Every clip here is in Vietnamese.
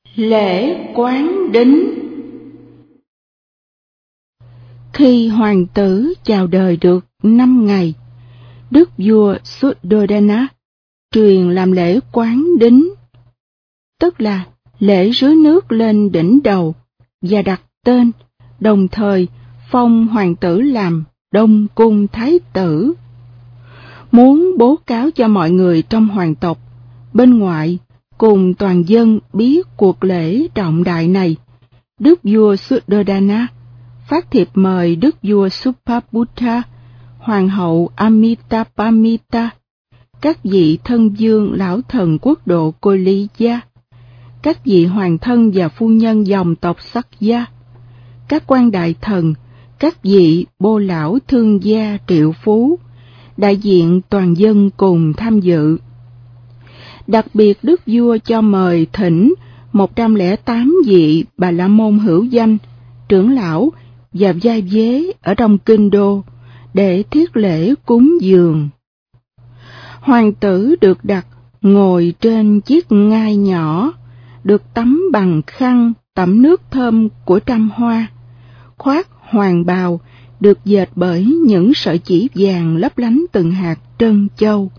Lễ quán đính. Khi hoàng tử chào đời được 5 ngày, đức vua Suddhodana truyền làm lễ quán đính, tức là lễ rưới nước lên đỉnh đầu và đặt tên, đồng thời phong hoàng tử làm Đông Cung Thái tử. Muốn bố cáo cho mọi người trong hoàng tộc, bên ngoại cùng toàn dân biết cuộc lễ trọng đại này, đức vua Suddhodana phát thiệp mời đức vua Supabutta, hoàng hậu Amitabhamita, các vị thân vương lão thần quốc độ Koliya, các vị hoàng thân và phu nhân dòng tộc Sakya, các quan đại thần, các vị bô lão thương gia triệu phú, đại diện toàn dân cùng tham dự. Đặc biệt đức vua cho mời thỉnh 108 vị Bà La Môn hữu danh, trưởng lão và vai vế ở trong kinh đô để thiết lễ cúng dường. Hoàng tử được đặt ngồi trên chiếc ngai nhỏ, được tắm bằng khăn tẩm nước thơm của trăm hoa, khoác hoàng bào được dệt bởi những sợi chỉ vàng lấp lánh từng hạt trân châu.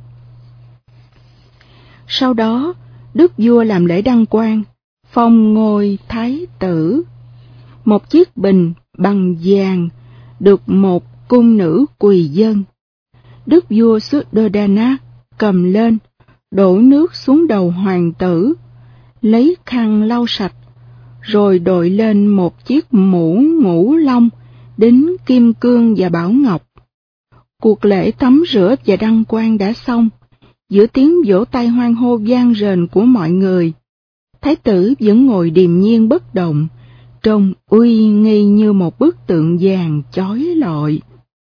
Sau đó, đức vua làm lễ đăng quang, phong ngôi thái tử. Một chiếc bình bằng vàng được một cung nữ quỳ dâng. Đức vua Suddhodana cầm lên, đổ nước xuống đầu hoàng tử, lấy khăn lau sạch, rồi đội lên một chiếc mũ ngũ long, đính kim cương và bảo ngọc. Cuộc lễ tắm rửa và đăng quang đã xong. Giữa tiếng vỗ tay hoan hô vang rền của mọi người, thái tử vẫn ngồi điềm nhiên bất động, trông uy nghi như một bức tượng vàng chói lọi.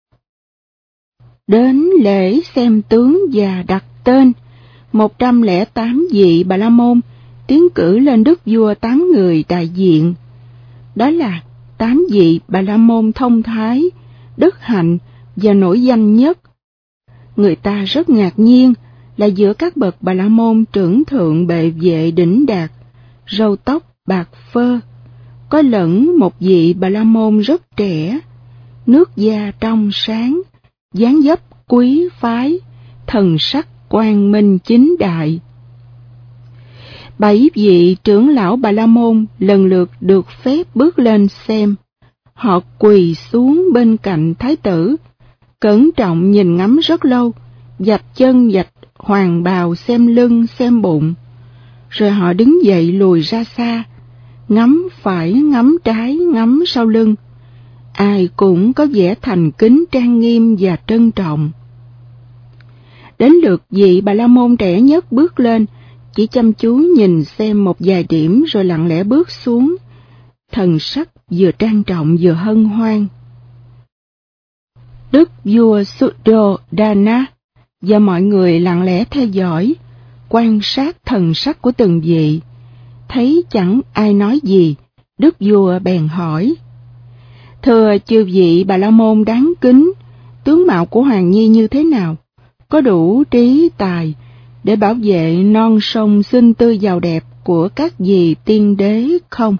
Đến lễ xem tướng và đặt tên, 108 vị Bà La Môn tiến cử lên đức vua 8 người đại diện. Đó là 8 vị Bà La Môn thông thái, đức hạnh và nổi danh nhất. Người ta rất ngạc nhiên là giữa các bậc Bà La Môn trưởng thượng bệ vệ đỉnh đạt, râu tóc bạc phơ, có lẫn một vị Bà La Môn rất trẻ, nước da trong sáng, dáng dấp quý phái, thần sắc quang minh chính đại. 7 vị trưởng lão Bà La Môn lần lượt được phép bước lên xem. Họ quỳ xuống bên cạnh thái tử, cẩn trọng nhìn ngắm rất lâu, vạch chân vạch hoàng bào xem lưng xem bụng. Rồi họ đứng dậy lùi ra xa, ngắm phải ngắm trái ngắm sau lưng. Ai cũng có vẻ thành kính trang nghiêm và trân trọng. Đến lượt vị Bà La Môn trẻ nhất bước lên, chỉ chăm chú nhìn xem một vài điểm rồi lặng lẽ bước xuống, thần sắc vừa trang trọng vừa hân hoan. Đức vua Suddhodana và mọi người lặng lẽ theo dõi, quan sát thần sắc của từng vị. Thấy chẳng ai nói gì, đức vua bèn hỏi: Thưa chư vị Bà La Môn đáng kính, tướng mạo của hoàng nhi như thế nào? Có đủ trí tài để bảo vệ non sông xinh tươi giàu đẹp của các vị tiên đế không?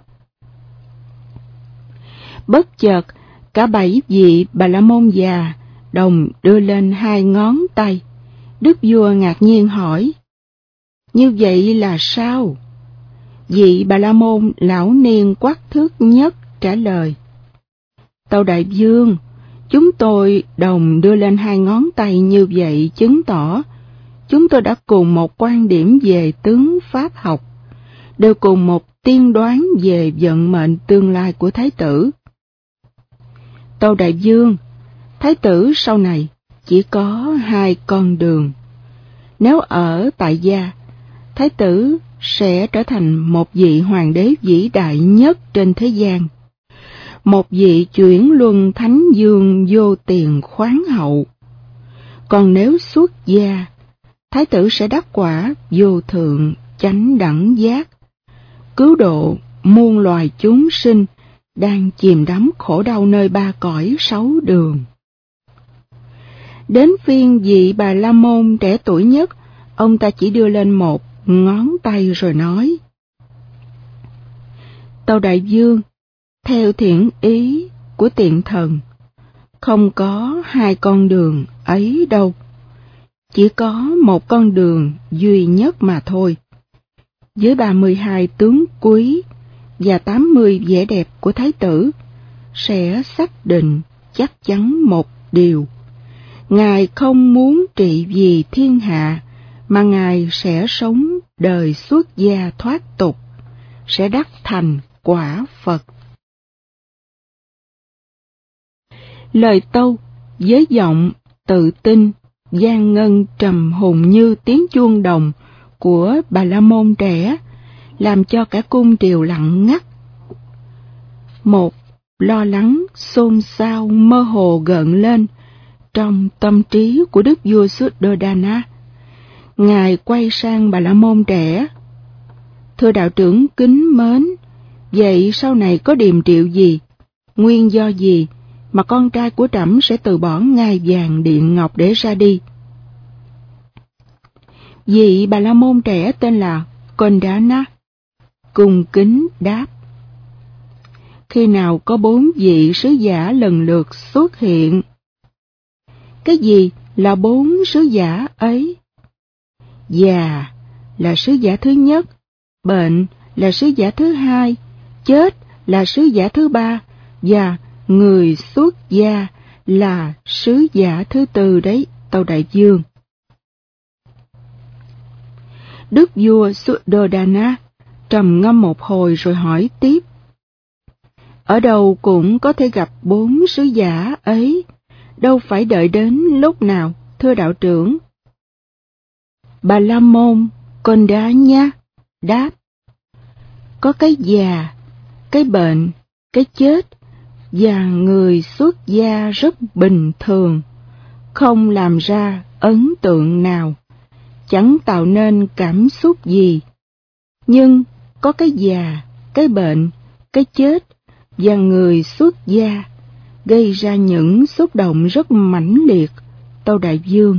Bất chợt, cả 7 vị Bà La Môn già đồng đưa lên 2 ngón tay. Đức vua ngạc nhiên hỏi: Như vậy là sao? Vị Bà La Môn lão niên quắc thước nhất trả lời: Tâu đại vương, chúng tôi đồng đưa lên 2 ngón tay như vậy chứng tỏ chúng tôi đã cùng một quan điểm về tướng pháp học, đều cùng một tiên đoán về vận mệnh tương lai của thái tử. Tâu đại vương, thái tử sau này chỉ có 2 con đường. Nếu ở tại gia, thái tử sẽ trở thành một vị hoàng đế vĩ đại nhất trên thế gian, một vị chuyển luân thánh dương vô tiền khoáng hậu. Còn nếu xuất gia, thái tử sẽ đắc quả vô thượng chánh đẳng giác, cứu độ muôn loài chúng sinh đang chìm đắm khổ đau nơi 3 cõi 6 đường. Đến phiên vị Bà La Môn trẻ tuổi nhất, ông ta chỉ đưa lên 1 ngón tay rồi nói: Tâu đại vương, theo thiện ý của tiện thần, không có hai con đường ấy đâu. Chỉ có một con đường duy nhất mà thôi. Với 32 tướng quý và 80 vẻ đẹp của thái tử, sẽ xác định chắc chắn một điều. Ngài không muốn trị vì thiên hạ, mà Ngài sẽ sống đời xuất gia thoát tục, sẽ đắc thành quả Phật. Lời tâu với giọng tự tin, gian ngân trầm hùng như tiếng chuông đồng của Bà La Môn trẻ, làm cho cả cung triều lặng ngắt. Một lo lắng xôn xao mơ hồ gợn lên trong tâm trí của đức vua Suddhodana. Ngài quay sang Bà La Môn trẻ: Thưa đạo trưởng kính mến, vậy sau này có điềm triệu gì, nguyên do gì mà con trai của trẫm sẽ từ bỏ ngai vàng điện ngọc để ra đi? Vị Bà La Môn trẻ tên là Kondana cung kính đáp: Khi nào có 4 vị sứ giả lần lượt xuất hiện. Cái gì là 4 sứ giả ấy? Già là sứ giả thứ nhất, bệnh là sứ giả thứ hai, chết là sứ giả thứ ba, và người xuất gia là sứ giả thứ tư đấy, tâu đại vương. Đức vua Suddhodana trầm ngâm một hồi rồi hỏi tiếp: Ở đâu cũng có thể gặp 4 sứ giả ấy, đâu phải đợi đến lúc nào, thưa đạo trưởng? Bà La Môn Kondana đáp: Có cái già, cái bệnh, cái chết, và người xuất gia rất bình thường, không làm ra ấn tượng nào, chẳng tạo nên cảm xúc gì. Nhưng có cái già, cái bệnh, cái chết và người xuất gia gây ra những xúc động rất mãnh liệt, tâu đại vương.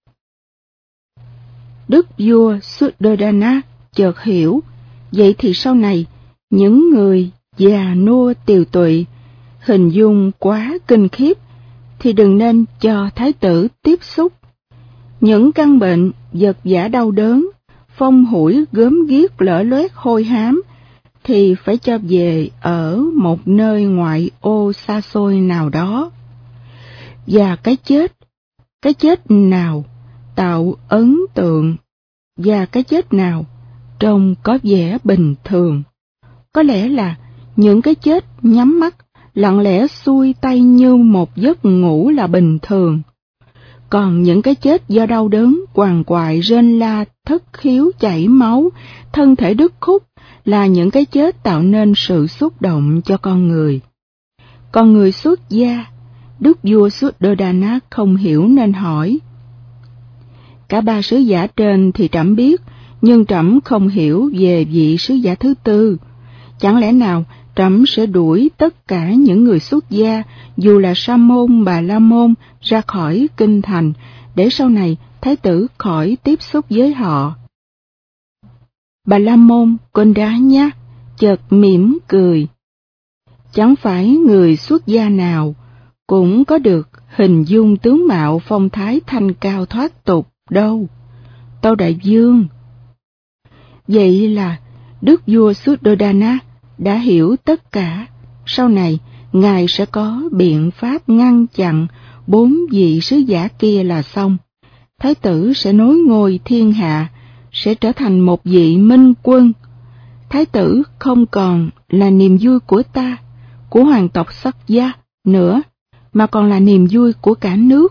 Đức vua Suddhodana chợt hiểu, vậy thì sau này những người già nua tiều tụy, hình dung quá kinh khiếp, thì đừng nên cho thái tử tiếp xúc. Những căn bệnh vật vã đau đớn, phong hủi gớm ghiếc lở loét hôi hám, thì phải cho về ở một nơi ngoại ô xa xôi nào đó. Và cái chết nào tạo ấn tượng, và cái chết nào trông có vẻ bình thường. Có lẽ là những cái chết nhắm mắt, lặng lẽ xuôi tay như một giấc ngủ là bình thường. Còn những cái chết do đau đớn, quằn quại, rên la, thất khiếu, chảy máu, thân thể đứt khúc là những cái chết tạo nên sự xúc động cho con người. Còn người xuất gia, đức vua Suddhodana không hiểu nên hỏi: Cả 3 sứ giả trên thì trẫm biết, nhưng trẫm không hiểu về vị sứ giả thứ tư. Chẳng lẽ nào trẫm sẽ đuổi tất cả những người xuất gia, dù là Sa môn, Bà La môn, ra khỏi kinh thành, để sau này thái tử khỏi tiếp xúc với họ? Bà La môn Kondana chợt mỉm cười: Chẳng phải người xuất gia nào cũng có được hình dung tướng mạo phong thái thanh cao thoát tục đâu, tâu đại vương. Vậy là đức vua Suddhodana đã hiểu tất cả. Sau này ngài sẽ có biện pháp ngăn chặn 4 vị sứ giả kia là xong. Thái tử sẽ nối ngôi thiên hạ, sẽ trở thành một vị minh quân. Thái tử không còn là niềm vui của ta, của hoàng tộc Sắc gia nữa, mà còn là niềm vui của cả nước.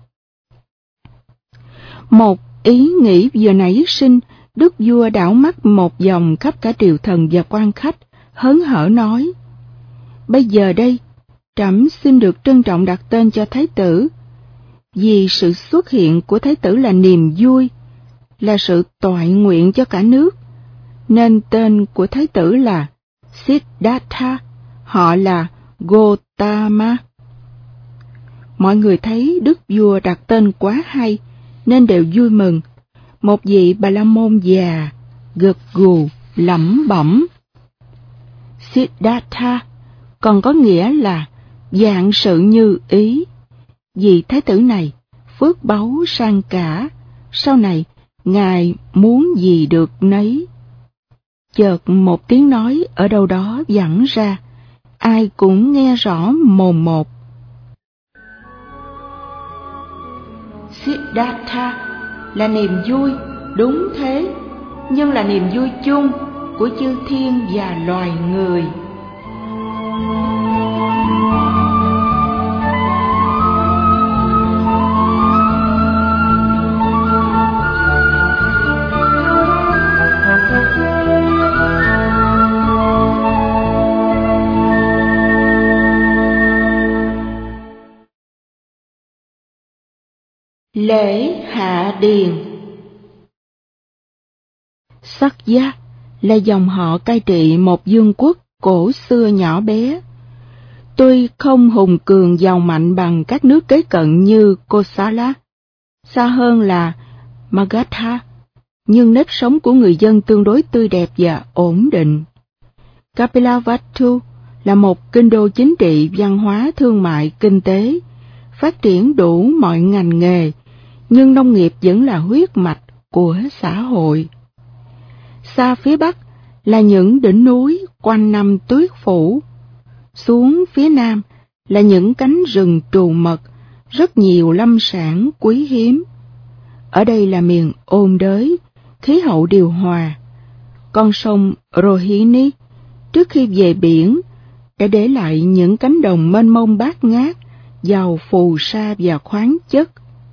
Một ý nghĩ vừa nảy sinh, đức vua đảo mắt một vòng khắp cả triều thần và quan khách, hớn hở nói: Bây giờ đây, trẫm xin được trân trọng đặt tên cho thái tử, vì sự xuất hiện của thái tử là niềm vui, là sự toại nguyện cho cả nước, nên tên của thái tử là Siddhartha, họ là Gotama. Mọi người thấy đức vua đặt tên quá hay, nên đều vui mừng. Một vị Bà La môn già gật gù lẩm bẩm: Siddhartha còn có nghĩa là vạn sự như ý. Vị thái tử này phước báu sang cả, sau này ngài muốn gì được nấy. Chợt một tiếng nói ở đâu đó vẳng ra, ai cũng nghe rõ mồn một. Siddhartha là niềm vui, đúng thế, nhưng là niềm vui chung của chư thiên và loài người. Lễ hạ điền. Sakya là dòng họ cai trị một vương quốc cổ xưa nhỏ bé. Tuy không hùng cường giàu mạnh bằng các nước kế cận như Kosala, xa hơn là Magadha, nhưng nếp sống của người dân tương đối tươi đẹp và ổn định. Kapilavatthu là một kinh đô chính trị, văn hóa, thương mại, kinh tế, phát triển đủ mọi ngành nghề, nhưng nông nghiệp vẫn là huyết mạch của xã hội. Xa phía bắc là những đỉnh núi quanh năm tuyết phủ, xuống phía nam là những cánh rừng trù mật, rất nhiều lâm sản quý hiếm. Ở đây là miền ôn đới, khí hậu điều hòa. Con sông Rohini trước khi về biển đã để lại những cánh đồng mênh mông bát ngát, giàu phù sa và khoáng chất.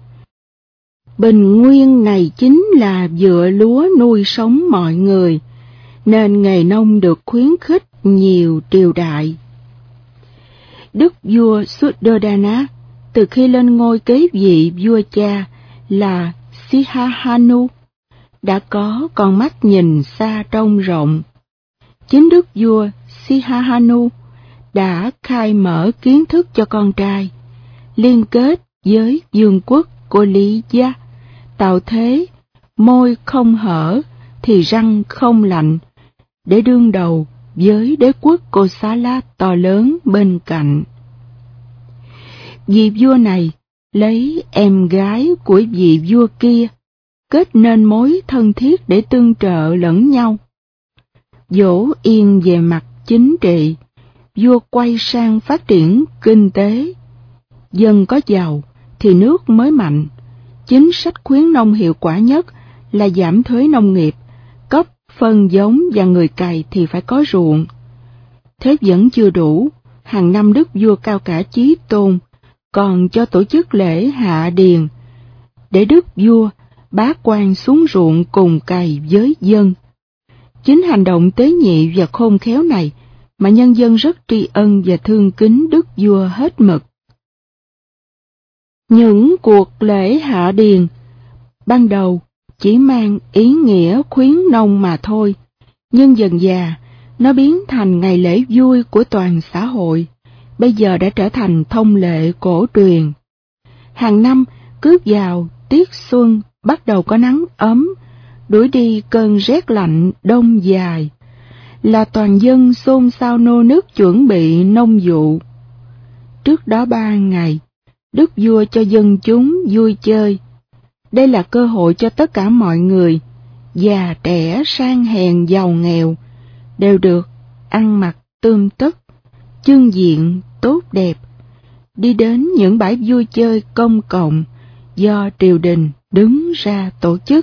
Bình nguyên này chính là vựa lúa nuôi sống mọi người, nên nghề nông được khuyến khích nhiều triều đại. Đức vua Suddhodana từ khi lên ngôi kế vị vua cha là Sihahanu đã có con mắt nhìn xa trông rộng. Chính đức vua Sihahanu đã khai mở kiến thức cho con trai, liên kết với vương quốc Koliya, tạo thế môi không hở thì răng không lạnh, để đương đầu với đế quốc Kosala to lớn bên cạnh. Vị vua này lấy em gái của vị vua kia, kết nên mối thân thiết để tương trợ lẫn nhau. Dỗ yên về mặt chính trị, vua quay sang phát triển kinh tế. Dân có giàu thì nước mới mạnh. Chính sách khuyến nông hiệu quả nhất là giảm thuế nông nghiệp, cấp phân giống và người cày thì phải có ruộng. Thế vẫn chưa đủ, hàng năm đức vua cao cả chí tôn còn cho tổ chức lễ hạ điền, để đức vua bá quan xuống ruộng cùng cày với dân. Chính hành động tế nhị và khôn khéo này mà nhân dân rất tri ân và thương kính đức vua hết mực. Những cuộc lễ hạ điền ban đầu chỉ mang ý nghĩa khuyến nông mà thôi, nhưng dần dà nó biến thành ngày lễ vui của toàn xã hội, bây giờ đã trở thành thông lệ cổ truyền. Hàng năm cứ vào tiết xuân bắt đầu có nắng ấm, đuổi đi cơn rét lạnh đông dài, là toàn dân xôn xao nô nức chuẩn bị nông vụ. Trước đó 3 ngày, đức vua cho dân chúng vui chơi. Đây là cơ hội cho tất cả mọi người, già trẻ sang hèn giàu nghèo, đều được ăn mặc tươm tất, chương diện tốt đẹp, đi đến những bãi vui chơi công cộng do triều đình đứng ra tổ chức.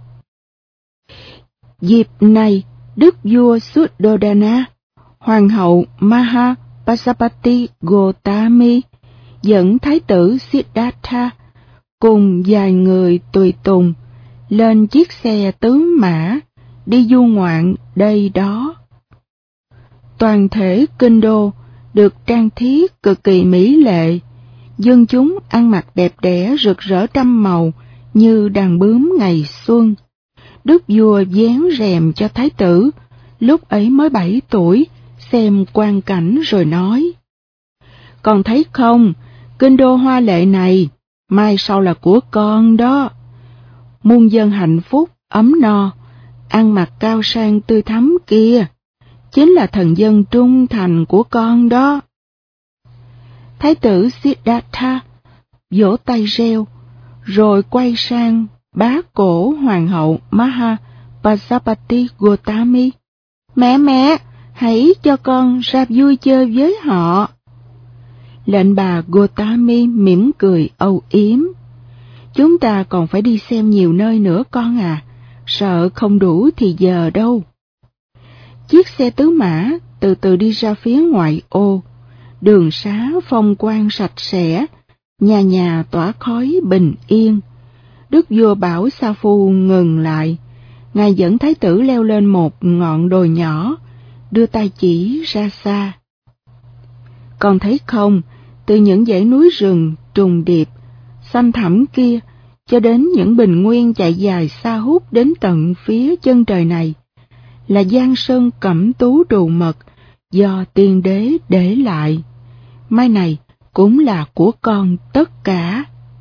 Dịp này, đức vua Suddhodana, hoàng hậu Mahapajapati Gotami dẫn thái tử Siddhartha cùng vài người tùy tùng lên chiếc xe tứ mã đi du ngoạn đây đó. Toàn thể kinh đô được trang thiết cực kỳ mỹ lệ, dân chúng ăn mặc đẹp đẽ rực rỡ trăm màu như đàn bướm ngày xuân. Đức vua vén rèm cho thái tử, lúc ấy mới 7 tuổi, xem quang cảnh rồi nói: "Con thấy không, kinh đô hoa lệ này, mai sau là của con đó. Muôn dân hạnh phúc, ấm no, ăn mặc cao sang tươi thắm kia, chính là thần dân trung thành của con đó. Thái tử Siddhartha vỗ tay reo, rồi quay sang bá cổ hoàng hậu Maha Prajapati Gautami. Mẹ, hãy cho con ra vui chơi với họ. Lệnh bà Gautami mỉm cười âu yếm. Chúng ta còn phải đi xem nhiều nơi nữa con à, sợ không đủ thì giờ đâu. Chiếc xe tứ mã từ từ đi ra phía ngoại ô, đường xá phong quang sạch sẽ, nhà nhà tỏa khói bình yên. Đức vua bảo sa phu ngừng lại, ngài dẫn thái tử leo lên một ngọn đồi nhỏ, đưa tay chỉ ra xa. Con thấy không, từ những dãy núi rừng trùng điệp, xanh thẳm kia, cho đến những bình nguyên chạy dài xa hút đến tận phía chân trời này, là giang sơn cẩm tú trù mật do tiên đế để lại. Mai này cũng là của con tất cả.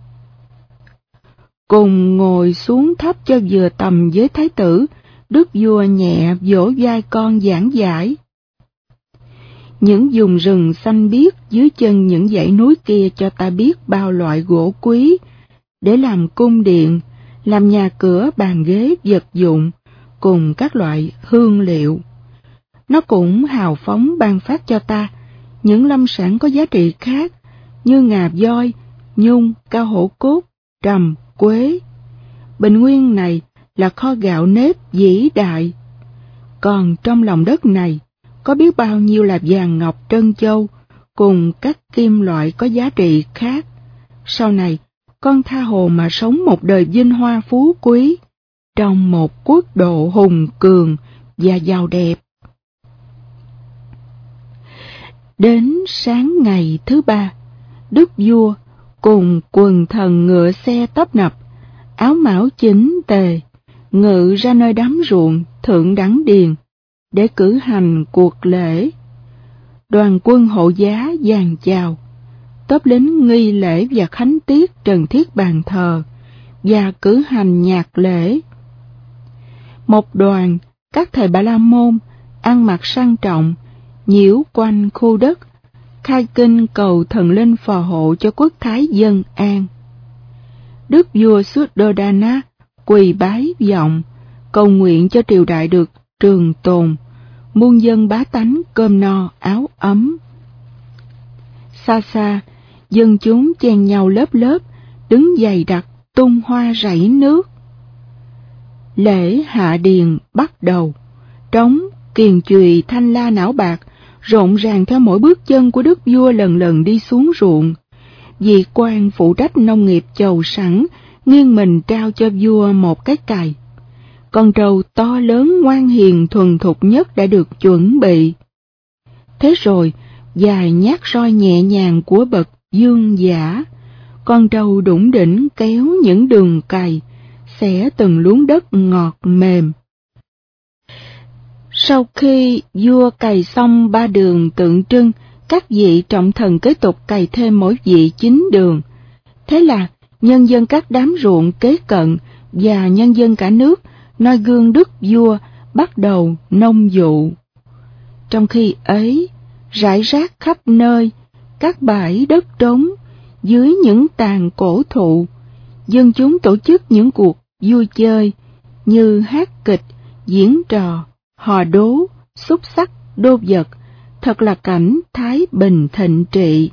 Cùng ngồi xuống thấp cho vừa tầm với thái tử, đức vua nhẹ vỗ vai con giảng giải. Những vùng rừng xanh biếc dưới chân những dãy núi kia cho ta biết bao loại gỗ quý, để làm cung điện, làm nhà cửa bàn ghế vật dụng, cùng các loại hương liệu. Nó cũng hào phóng ban phát cho ta những lâm sản có giá trị khác, như ngà voi, nhung, cao hổ cốt, trầm, quế. Bình nguyên này là kho gạo nếp vĩ đại. Còn trong lòng đất này, có biết bao nhiêu là vàng ngọc trân châu, cùng các kim loại có giá trị khác. Sau này, con tha hồ mà sống một đời vinh hoa phú quý, trong một quốc độ hùng cường và giàu đẹp. Đến sáng ngày thứ ba, đức vua cùng quần thần ngựa xe tấp nập, áo mão chỉnh tề, ngự ra nơi đám ruộng thượng đẳng điền để cử hành cuộc lễ. Đoàn quân hộ giá dàn chào, tốp lính nghi lễ và khánh tiết trần thiết bàn thờ và cử hành nhạc lễ. Một đoàn các thầy Bà La Môn ăn mặc sang trọng, nhiễu quanh khu đất, khai kinh cầu thần linh phò hộ cho quốc thái dân an. Đức vua Suddhodana quỳ bái vọng, cầu nguyện cho triều đại được trường tồn, muôn dân bá tánh cơm no áo ấm. Xa xa, dân chúng chen nhau lớp lớp, đứng dày đặc tung hoa rảy nước. Lễ hạ điền bắt đầu, trống, kiền chùy, thanh la não bạc rộn ràng theo mỗi bước chân của đức vua lần lần đi xuống ruộng. Vị quan phụ trách nông nghiệp chầu sẵn nghiêng mình trao cho vua một cái cày. Con trâu to lớn ngoan hiền thuần thục nhất đã được chuẩn bị. Thế rồi, vài nhát roi nhẹ nhàng của bậc dương giả, con trâu đủng đỉnh kéo những đường cày, xẻ từng luống đất ngọt mềm. Sau khi vua cày xong 3 đường tượng trưng, các vị trọng thần kế tục cày thêm mỗi vị 9 đường. Thế là nhân dân các đám ruộng kế cận và nhân dân cả nước noi gương đức vua bắt đầu nông vụ. Trong khi ấy, rải rác khắp nơi, các bãi đất trống, dưới những tàn cổ thụ, dân chúng tổ chức những cuộc vui chơi như hát kịch, diễn trò, hò đố, xúc xắc, đô vật, thật là cảnh thái bình thịnh trị.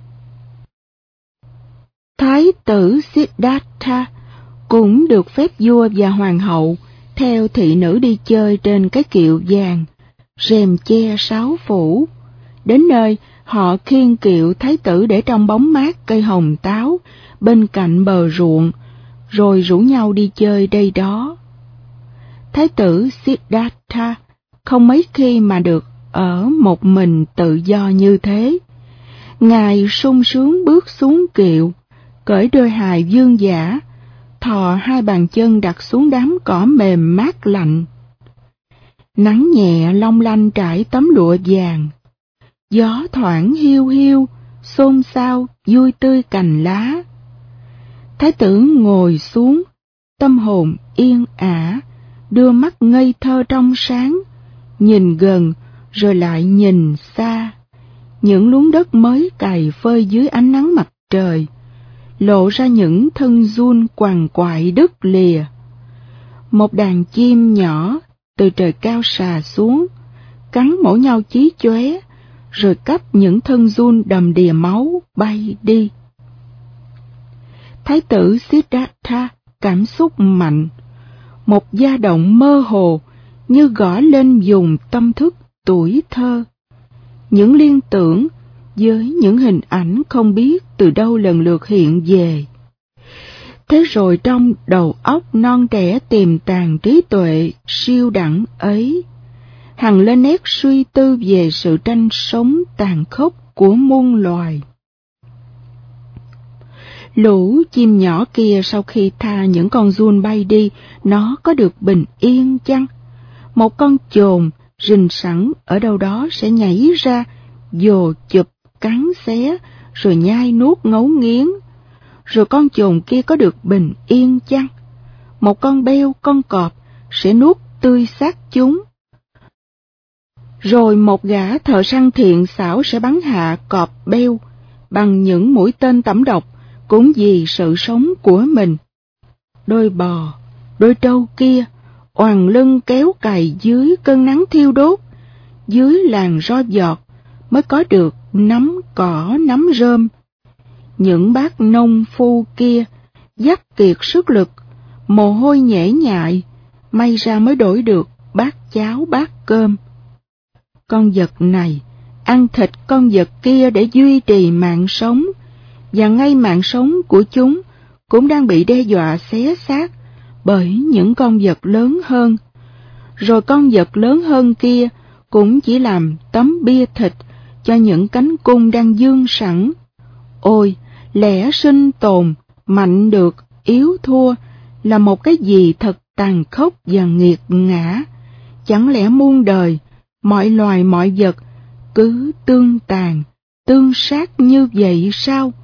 Thái tử Siddhartha cũng được phép vua và hoàng hậu theo thị nữ đi chơi trên cái kiệu vàng, rèm che 6 phủ. Đến nơi, họ khiêng kiệu thái tử để trong bóng mát cây hồng táo bên cạnh bờ ruộng, rồi rủ nhau đi chơi đây đó. Thái tử Siddhartha không mấy khi mà được ở một mình tự do như thế. Ngài sung sướng bước xuống kiệu, cởi đôi hài vương giả, thò 2 bàn chân đặt xuống đám cỏ mềm mát lạnh. Nắng nhẹ long lanh trải tấm lụa vàng, gió thoảng hiu hiu, xôn xao vui tươi cành lá. Thái tử ngồi xuống, tâm hồn yên ả, đưa mắt ngây thơ trong sáng, nhìn gần rồi lại nhìn xa, những luống đất mới cày phơi dưới ánh nắng mặt trời, lộ ra những thân giun quằn quại đứt lìa. Một đàn chim nhỏ từ trời cao xà xuống, cắn mổ nhau chí chóe, rồi cắp những thân giun đầm đìa máu bay đi. Thái tử Siddhartha cảm xúc mạnh, một dao động mơ hồ như gõ lên vùng tâm thức tuổi thơ. Những liên tưởng với những hình ảnh không biết từ đâu lần lượt hiện về. Thế rồi trong đầu óc non trẻ tiềm tàng trí tuệ siêu đẳng ấy, hằn lên nét suy tư về sự tranh sống tàn khốc của muôn loài. Lũ chim nhỏ kia sau khi tha những con giun bay đi, nó có được bình yên chăng? Một con chồn rình sẵn ở đâu đó sẽ nhảy ra, vồ chụp, cắn xé, rồi nhai nuốt ngấu nghiến. Rồi con chồn kia có được bình yên chăng? Một con beo, con cọp sẽ nuốt tươi xác chúng. Rồi một gã thợ săn thiện xảo sẽ bắn hạ cọp beo bằng những mũi tên tẩm độc, cũng vì sự sống của mình. Đôi bò, đôi trâu kia, oằn lưng kéo cày dưới cơn nắng thiêu đốt, dưới làn ro giọt mới có được nắm cỏ nắm rơm. Những bác nông phu kia dắt kiệt sức lực, mồ hôi nhễ nhại, may ra mới đổi được bát cháo bát cơm. Con vật này ăn thịt con vật kia để duy trì mạng sống, và ngay mạng sống của chúng cũng đang bị đe dọa xé xác bởi những con vật lớn hơn. Rồi con vật lớn hơn kia cũng chỉ làm tấm bia thịt cho những cánh cung đang dương sẵn. Ôi, lẽ sinh tồn, mạnh được, yếu thua là một cái gì thật tàn khốc và nghiệt ngã. Chẳng lẽ muôn đời, mọi loài mọi vật cứ tương tàn, tương sát như vậy sao?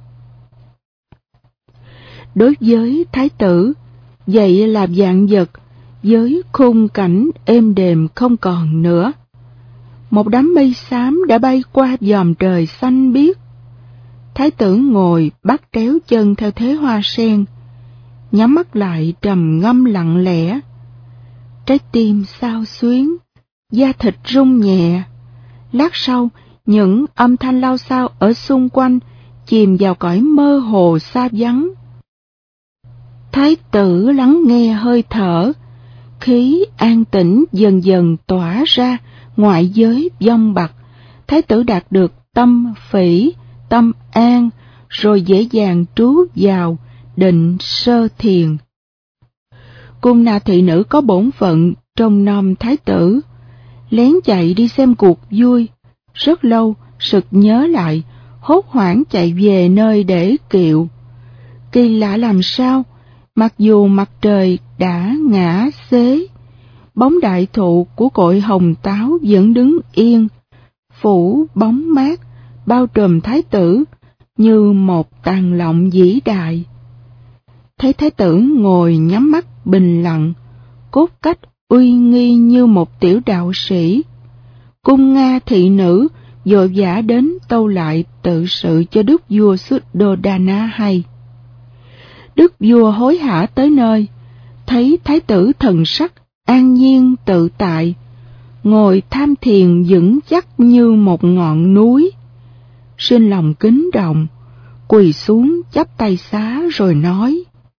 Đối với thái tử, vậy là vạn vật với khung cảnh êm đềm không còn nữa. Một đám mây xám đã bay qua vòm trời xanh biếc. Thái tử ngồi bắt tréo chân theo thế hoa sen, nhắm mắt lại trầm ngâm lặng lẽ. Trái tim xao xuyến, da thịt rung nhẹ. Lát sau, những âm thanh lao xao ở xung quanh chìm vào cõi mơ hồ xa vắng. Thái tử lắng nghe hơi thở, khí an tĩnh dần dần tỏa ra ngoại giới vong bặt. Thái tử đạt được tâm phỉ, tâm an, rồi dễ dàng trú vào định sơ thiền. Cung Na thị nữ có bổn phận trông nom thái tử, lén chạy đi xem cuộc vui. Rất lâu, sực nhớ lại, hốt hoảng chạy về nơi để kiệu. Kỳ lạ làm sao, mặc dù mặt trời đã ngã xế, bóng đại thụ của cội hồng táo vẫn đứng yên, phủ bóng mát, bao trùm thái tử như một tàn lọng vĩ đại. Thấy thái tử ngồi nhắm mắt bình lặng, cốt cách uy nghi như một tiểu đạo sĩ, cung Nga thị nữ vội vã đến tâu lại tự sự cho đức vua Suddhodana hay. Đức vua hối hả tới nơi, thấy thái tử thần sắc an nhiên tự tại, ngồi tham thiền vững chắc như một ngọn núi. Sinh lòng kính trọng, quỳ xuống chắp tay xá rồi nói: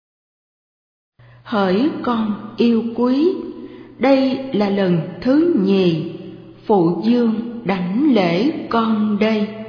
Hỡi con yêu quý, đây là lần thứ nhì phụ vương đảnh lễ con đây.